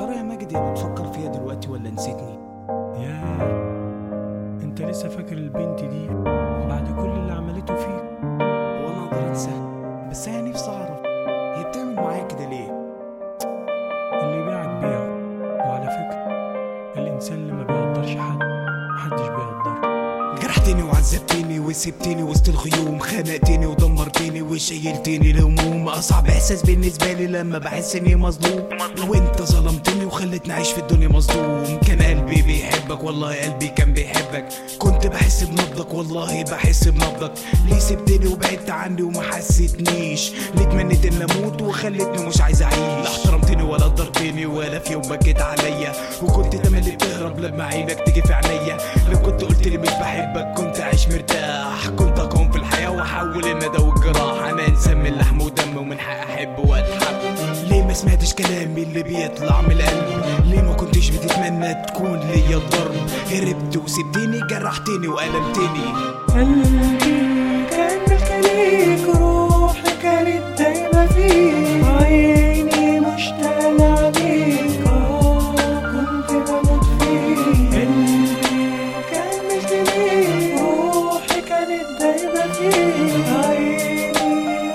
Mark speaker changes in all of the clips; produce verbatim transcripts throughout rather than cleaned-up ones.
Speaker 1: ترى يا ماجد يا بتفكر فيها دلوقتي ولا نسيتني؟
Speaker 2: ياه، انت لسه فاكر البنت دي بعد كل اللي عملته فيك؟
Speaker 1: وانا اقدر انسى؟ بس انا نفسي اعرف هي بتعمل معايا كده ليه؟
Speaker 2: اللي باعك بيعه. وعلى فكرة الانسان اللي ما بيقدرش حد محدش بيقدره.
Speaker 1: جرحتني وعذبتني وسبتني وسط الغيوم، خنقتني ودمرتني وشيلتني الهموم. اصعب احساس بالنسبه لي لما بحس اني مظلوم، وانت ظلمتني وخلتني اعيش في الدنيا مظلوم. كان قلبي بيحبك والله قلبي كان بيحبك، كنت بحس بنبضك والله بحس بنبضك. ليه سبتني وبعدت عني وما حسيتنيش؟ ليه تمنيت ان اموت وخلتني مش عايز اعيش؟ لا احترمتني ولا قدرتني ولا في يوم بكيت عليا، وكنت تملي بتهرب لما عينك تيجي في عينيا. لو كنت قلت لي مش بحبك كنت عايش مرتاح، كنت اقوم في الحياه واحول الندى والجراح. انا انسان من لحم ودم ومن حق احب واتحب. ليه ما سمعتش كلامي اللي بيطلع من القلب؟ ليه ما كنتش بتتمنى تكون ليا الضرب؟ هربت وسبتني جرحتني وألمتني.
Speaker 3: قلبي كان ملك، روحي كانت دايما فيك، عيني مشتاقة عليك، آه كنت بموت فيك. قلبي كان ملك، روحي كانت دايما فيك، عيني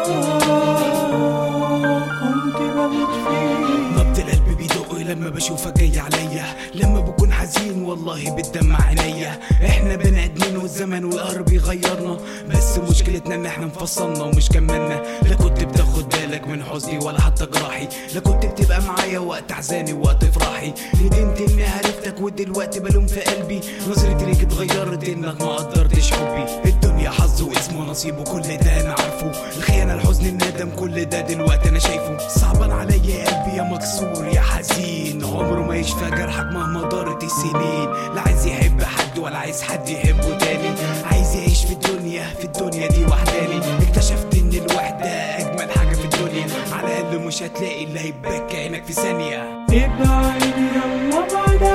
Speaker 3: آه كنت بموت فيك.
Speaker 1: نبض القلب بيدق لما بشوفك جاي عليا، لما بكون حزين والله بتدمع عينيا. احنا بني ادمين والزمن والقهر بيغيرنا، بس مشكلتنا ان احنا انفصلنا ومش كملنا. لا كنت بتاخد بالك من حزني ولا حتى جراحي، لا كنت بتبقى معايا وقت احزاني ووقت فرحي. ندمت اني عرفتك ودلوقتي بلوم في قلبي، نظرتي ليك اتغيرت انك ما قدرتش حبي. الدنيا حظ واسم ونصيب وكل ده انا عارفه، الخيانه الحزن الندم كل ده دلوقتي انا شايفه. صعبان عليا يا قلبي يا مكسور يا حزين، عمره ما يشفى جرحك مهما دارت السنين. لا عايز يحب حد ولا عايز حد يحبه تاني، عايز يعيش في الدنيا في الدنيا دي وحداني. اكتشفت ان الوحدة اجمل حاجة في الدنيا، على الاقل مش هتلاقي اللي هيبكي عينك في ثانية.
Speaker 3: ابعد يلا بعد